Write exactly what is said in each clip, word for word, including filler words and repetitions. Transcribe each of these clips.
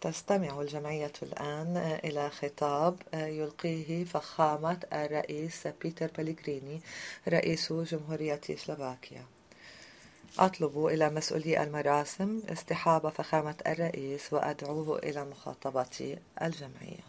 تستمع الجمعية الآن إلى خطاب يلقيه فخامة الرئيس بيتر بلغريني رئيس جمهورية سلوفاكيا. أطلب إلى مسؤولي المراسم اصطحاب فخامة الرئيس وأدعوه إلى مخاطبة الجمعية.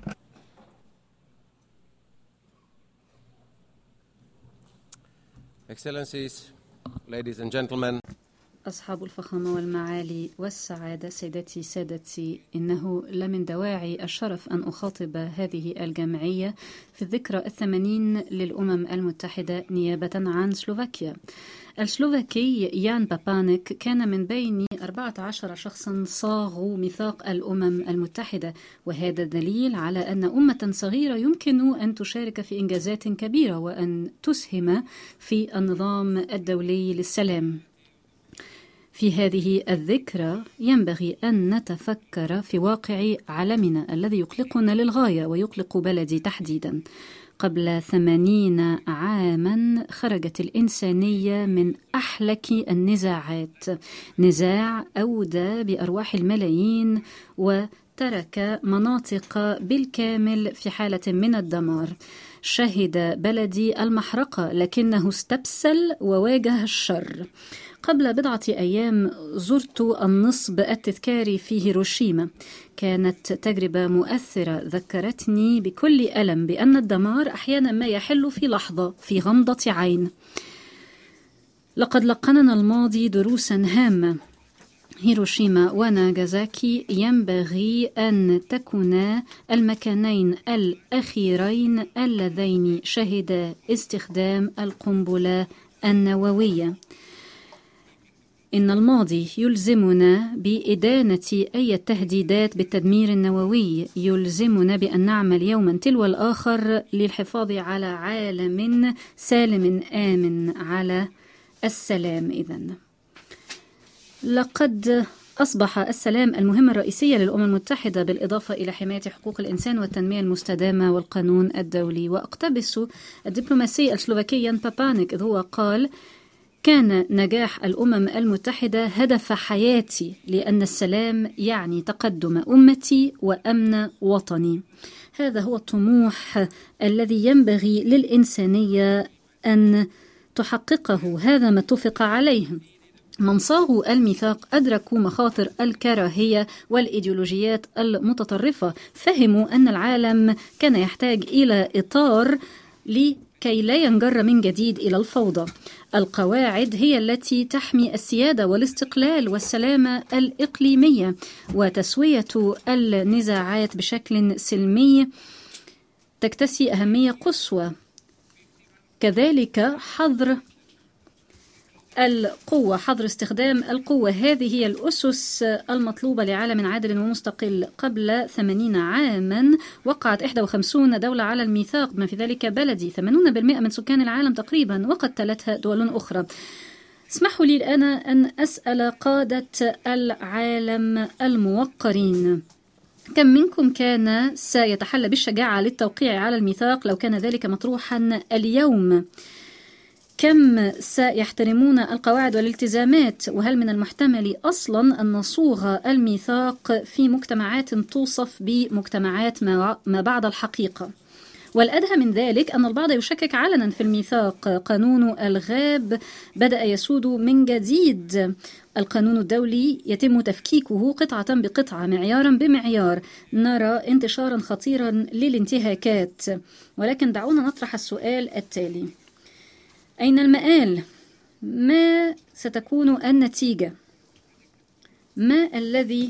Excellencies, ladies and gentlemen. أصحاب الفخامة والمعالي والسعادة، سيداتي سادتي، إنه لمن دواعي الشرف أن أخاطب هذه الجمعية في الذكرى الثمانين للأمم المتحدة نيابة عن سلوفاكيا. السلوفاكي يان بابانيك كان من بين أربعة عشر شخصا صاغوا ميثاق الأمم المتحدة، وهذا دليل على أن أمة صغيرة يمكن أن تشارك في إنجازات كبيرة وأن تسهم في النظام الدولي للسلام. في هذه الذكرى ينبغي أن نتفكر في واقع عالمنا الذي يقلقنا للغاية ويقلق بلدي تحديدا. قبل ثمانين عاما خرجت الإنسانية من أحلك النزاعات، نزاع أودى بأرواح الملايين وترك مناطق بالكامل في حالة من الدمار. شهد بلدي المحرقة لكنه استبسل وواجه الشر. قبل بضعة أيام زرت النصب التذكاري في هيروشيما. كانت تجربة مؤثرة ذكرتني بكل ألم بأن الدمار أحيانا ما يحل في لحظة، في غمضة عين. لقد لقننا الماضي دروسا هامة. هيروشيما وناغازاكي ينبغي أن تكونا المكانين الأخيرين اللذين شهدا استخدام القنبلة النووية. إن الماضي يلزمنا بإدانة أي تهديدات بالتدمير النووي، يلزمنا بأن نعمل يوما تلو الآخر للحفاظ على عالم سالم آمن، على السلام. إذن لقد أصبح السلام المهمة الرئيسية للأمم المتحدة، بالإضافة إلى حماية حقوق الإنسان والتنمية المستدامة والقانون الدولي. وأقتبس الدبلوماسي السلوفاكي يان بابانيك إذ هو قال: كان نجاح الأمم المتحدة هدف حياتي، لأن السلام يعني تقدم أمتي وأمن وطني. هذا هو الطموح الذي ينبغي للإنسانية أن تحققه. هذا ما اتفق عليه. من صاغوا الميثاق أدركوا مخاطر الكراهية والإيديولوجيات المتطرفة، فهموا أن العالم كان يحتاج إلى إطار لكي لا ينجر من جديد إلى الفوضى. القواعد هي التي تحمي السيادة والاستقلال والسلامة الإقليمية، وتسوية النزاعات بشكل سلمي تكتسي أهمية قصوى. كذلك حظر القوة، حظر استخدام القوة، هذه هي الأسس المطلوبة لعالم عادل ومستقل. قبل ثمانين عاما وقعت إحدى وخمسين دولة على الميثاق، بما في ذلك بلدي. ثمانين بالمئة من سكان العالم تقريبا، وقد تلتها دول أخرى. اسمحوا لي الآن أن أسأل قادة العالم الموقرين: كم منكم كان سيتحلى بالشجاعة للتوقيع على الميثاق لو كان ذلك مطروحا اليوم؟ كم سيحترمون القواعد والالتزامات؟ وهل من المحتمل أصلا أن نصوغ الميثاق في مجتمعات توصف بمجتمعات ما بعد الحقيقة؟ والأدهى من ذلك أن البعض يشكك علنا في الميثاق. قانون الغاب بدأ يسود من جديد. القانون الدولي يتم تفكيكه قطعة بقطعة، معيارا بمعيار. نرى انتشارا خطيرا للانتهاكات. ولكن دعونا نطرح السؤال التالي: أين المآل؟ ما ستكون النتيجة؟ ما الذي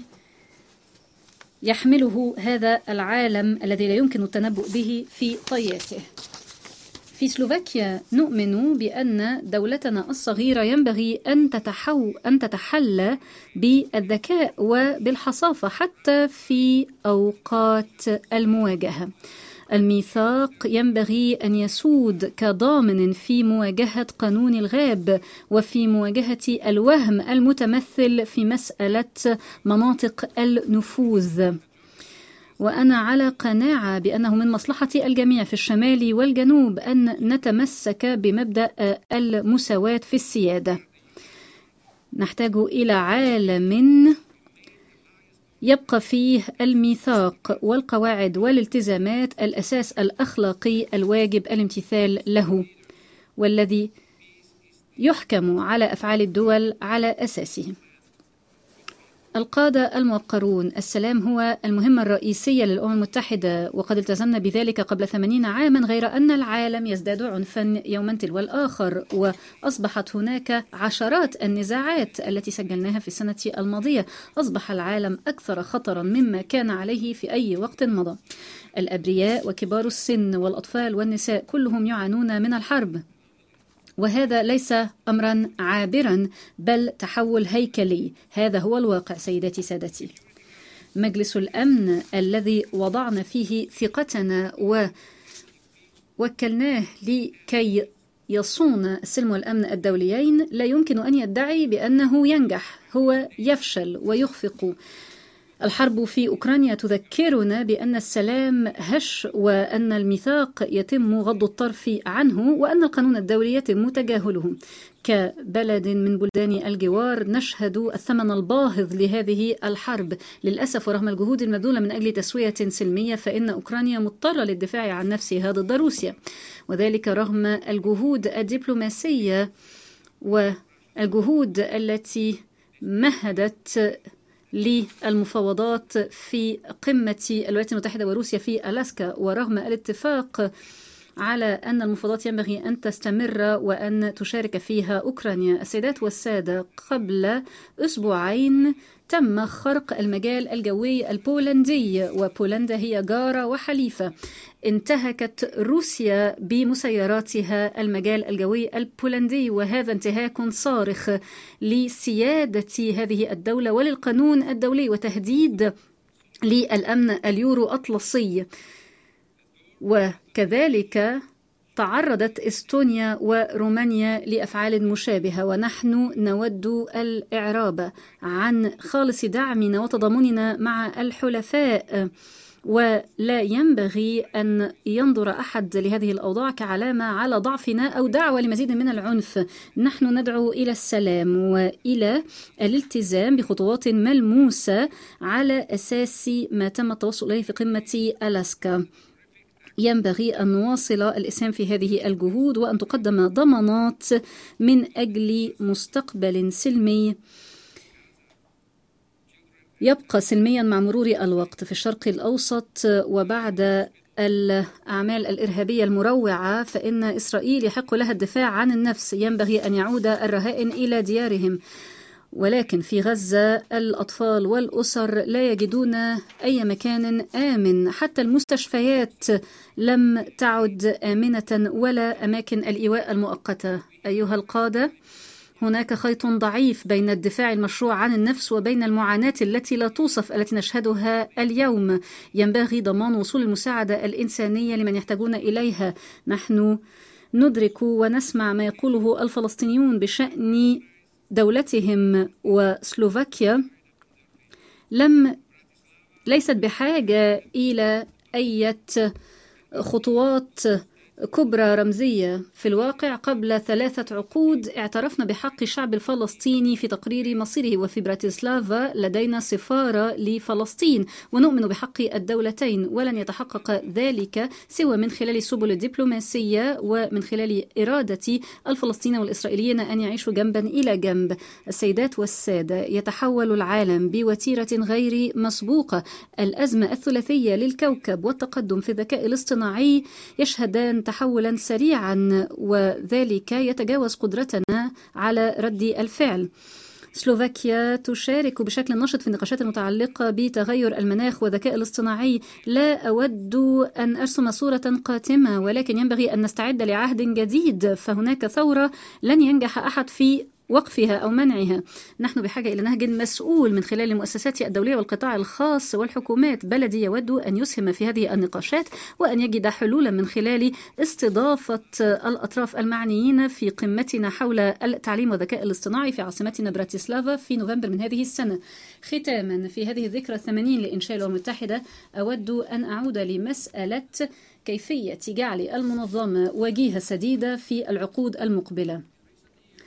يحمله هذا العالم الذي لا يمكن التنبؤ به في طياته؟ في سلوفاكيا نؤمن بأن دولتنا الصغيرة ينبغي أن تتحو أن تتحلى بالذكاء وبالحصافة حتى في أوقات المواجهة. الميثاق ينبغي أن يسود كضامن في مواجهة قانون الغاب وفي مواجهة الوهم المتمثل في مسألة مناطق النفوذ. وأنا على قناعة بأنه من مصلحة الجميع في الشمال والجنوب أن نتمسك بمبدأ المساواة في السيادة. نحتاج إلى عالم يبقى فيه الميثاق والقواعد والالتزامات الأساس الأخلاقي الواجب الامتثال له، والذي يحكم على أفعال الدول على أساسه. القادة الموقرون، السلام هو المهمة الرئيسية للأمم المتحدة، وقد التزمنا بذلك قبل ثمانين عاما، غير أن العالم يزداد عنفا يوما تلو الآخر، وأصبحت هناك عشرات النزاعات التي سجلناها في السنة الماضية. أصبح العالم أكثر خطرا مما كان عليه في أي وقت مضى. الأبرياء وكبار السن والأطفال والنساء كلهم يعانون من الحرب، وهذا ليس أمرا عابرا بل تحول هيكلي. هذا هو الواقع سيداتي سادتي. مجلس الأمن الذي وضعنا فيه ثقتنا ووكلناه لكي يصون السلم والأمن الدوليين لا يمكن أن يدعي بأنه ينجح، هو يفشل ويخفق. الحرب في أوكرانيا تذكرنا بأن السلام هش، وأن الميثاق يتم غض الطرف عنه، وأن القانون الدولي يتم تجاهله. كبلد من بلدان الجوار نشهد الثمن الباهظ لهذه الحرب. للأسف ورغم الجهود المبذولة من أجل تسوية سلمية، فإن أوكرانيا مضطرة للدفاع عن نفسها ضد روسيا، وذلك رغم الجهود الدبلوماسية والجهود التي مهدت للمفاوضات في قمة الولايات المتحدة وروسيا في ألاسكا، ورغم الاتفاق على أن المفاوضات ينبغي أن تستمر وأن تشارك فيها أوكرانيا. السيدات والسادة، قبل أسبوعين تم خرق المجال الجوي البولندي، وبولندا هي جارة وحليفة. انتهكت روسيا بمسيراتها المجال الجوي البولندي، وهذا انتهاك صارخ لسيادة هذه الدولة وللقانون الدولي، وتهديد للأمن اليورو أطلسي. وكذلك تعرضت إستونيا ورومانيا لأفعال مشابهة، ونحن نود الإعراب عن خالص دعمنا وتضامننا مع الحلفاء، ولا ينبغي أن ينظر أحد لهذه الأوضاع كعلامة على ضعفنا أو دعوة لمزيد من العنف. نحن ندعو إلى السلام وإلى الالتزام بخطوات ملموسة على أساس ما تم التوصل إليه في قمة ألاسكا. ينبغي أن نواصل الإسهام في هذه الجهود، وأن تقدم ضمانات من أجل مستقبل سلمي يبقى سلميا مع مرور الوقت في الشرق الأوسط. وبعد الأعمال الإرهابية المروعة، فإن إسرائيل يحق لها الدفاع عن النفس. ينبغي أن يعود الرهائن إلى ديارهم، ولكن في غزة الأطفال والأسر لا يجدون أي مكان آمن. حتى المستشفيات لم تعد آمنة ولا أماكن الإيواء المؤقتة. أيها القادة، هناك خيط ضعيف بين الدفاع المشروع عن النفس وبين المعاناة التي لا توصف التي نشهدها اليوم. ينبغي ضمان وصول المساعدة الإنسانية لمن يحتاجون إليها. نحن ندرك ونسمع ما يقوله الفلسطينيون بشأن دولتهم، وسلوفاكيا لم ليست بحاجة إلى أي خطوات كبرى رمزية. في الواقع قبل ثلاثة عقود اعترفنا بحق الشعب الفلسطيني في تقرير مصيره، وفي براتسلافا لدينا سفارة لفلسطين، ونؤمن بحق الدولتين، ولن يتحقق ذلك سوى من خلال السبل الدبلوماسية ومن خلال إرادة الفلسطينيين والإسرائيليين أن يعيشوا جنبا إلى جنب. السيدات والسادة، يتحول العالم بوتيرة غير مسبوقة. الأزمة الثلاثية للكوكب والتقدم في الذكاء الاصطناعي يشهدان تحولا سريعا، وذلك يتجاوز قدرتنا على رد الفعل. سلوفاكيا تشارك بشكل نشط في النقاشات المتعلقة بتغير المناخ والذكاء الاصطناعي. لا أود أن أرسم صورة قاتمة، ولكن ينبغي أن نستعد لعهد جديد، فهناك ثورة لن ينجح أحد في وقفها أو منعها. نحن بحاجة إلى نهج مسؤول من خلال المؤسسات الدولية والقطاع الخاص والحكومات. بلدي يود أن يسهم في هذه النقاشات وأن يجد حلولا من خلال استضافة الأطراف المعنيين في قمتنا حول التعليم والذكاء الاصطناعي في عاصمتنا براتسلافا في نوفمبر من هذه السنة. ختاما، في هذه الذكرى الثمانين لإنشاء الأمم المتحدة، أود أن أعود لمسألة كيفية جعل المنظمة وجيهة سديدة في العقود المقبلة.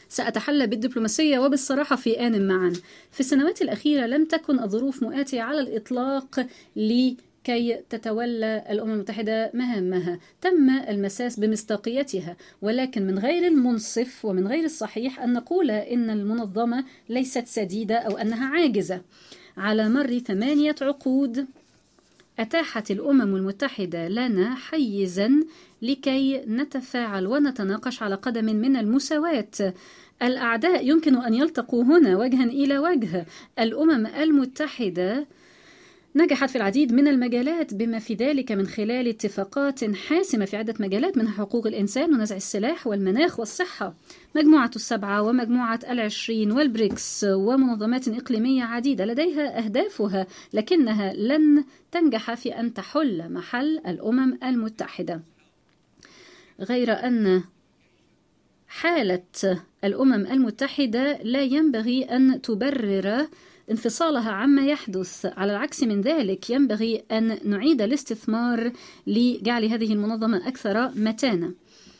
سأتحلى بالدبلوماسية وبالصراحة في آن معا. في السنوات الأخيرة لم تكن الظروف مؤاتية على الإطلاق لكي تتولى الأمم المتحدة مهامها. تم المساس بمصداقيتها، ولكن من غير المنصف ومن غير الصحيح أن نقول إن المنظمة ليست سديدة أو أنها عاجزة. على مر ثمانية عقود أتاحت الأمم المتحدة لنا حيزا لكي نتفاعل ونتناقش على قدم من المساواة. الأعداء يمكن أن يلتقوا هنا وجها إلى وجه. الأمم المتحدة نجحت في العديد من المجالات، بما في ذلك من خلال اتفاقات حاسمة في عدة مجالات، منها حقوق الإنسان ونزع السلاح والمناخ والصحة. مجموعة السبعة ومجموعة العشرين والبريكس ومنظمات إقليمية عديدة لديها أهدافها، لكنها لن تنجح في أن تحل محل الأمم المتحدة. غير أن حالة الأمم المتحدة لا ينبغي أن تبرر انفصالها عما يحدث. على العكس من ذلك ينبغي أن نعيد الاستثمار لجعل هذه المنظمة أكثر متانة،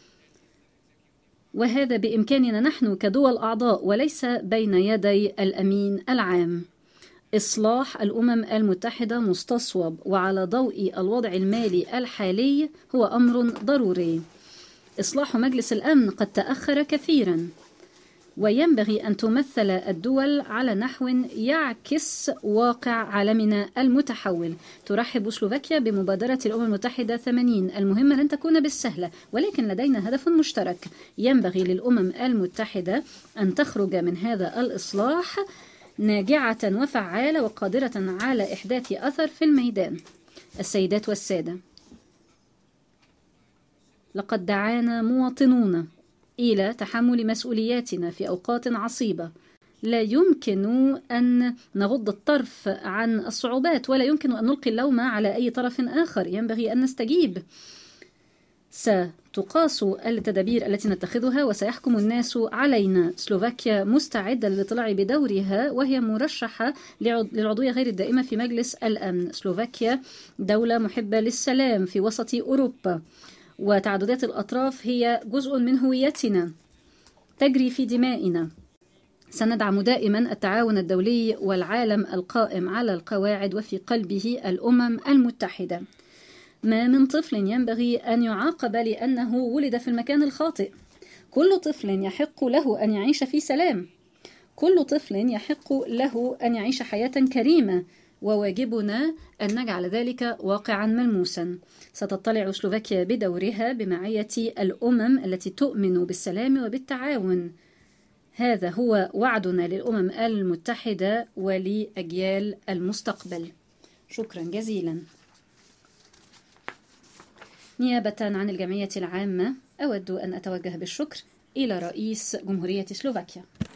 وهذا بإمكاننا نحن كدول أعضاء وليس بين يدي الأمين العام. إصلاح الأمم المتحدة مستصوب وعلى ضوء الوضع المالي الحالي هو أمر ضروري. إصلاح مجلس الأمن قد تأخر كثيرا، وينبغي أن تمثل الدول على نحو يعكس واقع عالمنا المتحول. ترحب سلوفاكيا بمبادرة الأمم المتحدة ثمانين. المهمة لن تكون بالسهلة، ولكن لدينا هدف مشترك. ينبغي للأمم المتحدة أن تخرج من هذا الإصلاح ناجعة وفعالة وقادرة على إحداث أثر في الميدان. السيدات والسادة، لقد دعانا مواطنون إلى تحمل مسؤولياتنا في أوقات عصيبة. لا يمكن أن نغض الطرف عن الصعوبات، ولا يمكن أن نلقي اللوم على أي طرف آخر. ينبغي أن نستجيب. ستقاس التدابير التي نتخذها وسيحكم الناس علينا. سلوفاكيا مستعدة للاطلاع بدورها، وهي مرشحة للعضوية غير الدائمة في مجلس الأمن. سلوفاكيا دولة محبة للسلام في وسط أوروبا، وتعددات الأطراف هي جزء من هويتنا تجري في دمائنا. سندعم دائما التعاون الدولي والعالم القائم على القواعد وفي قلبه الأمم المتحدة. ما من طفل ينبغي أن يعاقب لأنه ولد في المكان الخاطئ. كل طفل يحق له أن يعيش في سلام. كل طفل يحق له أن يعيش حياة كريمة، وواجبنا أن نجعل ذلك واقعا ملموسا. ستطلع سلوفاكيا بدورها بمعية الأمم التي تؤمن بالسلام وبالتعاون. هذا هو وعدنا للأمم المتحدة ولأجيال المستقبل. شكرا جزيلا. نيابة عن الجمعية العامة أود أن أتوجه بالشكر إلى رئيس جمهورية سلوفاكيا.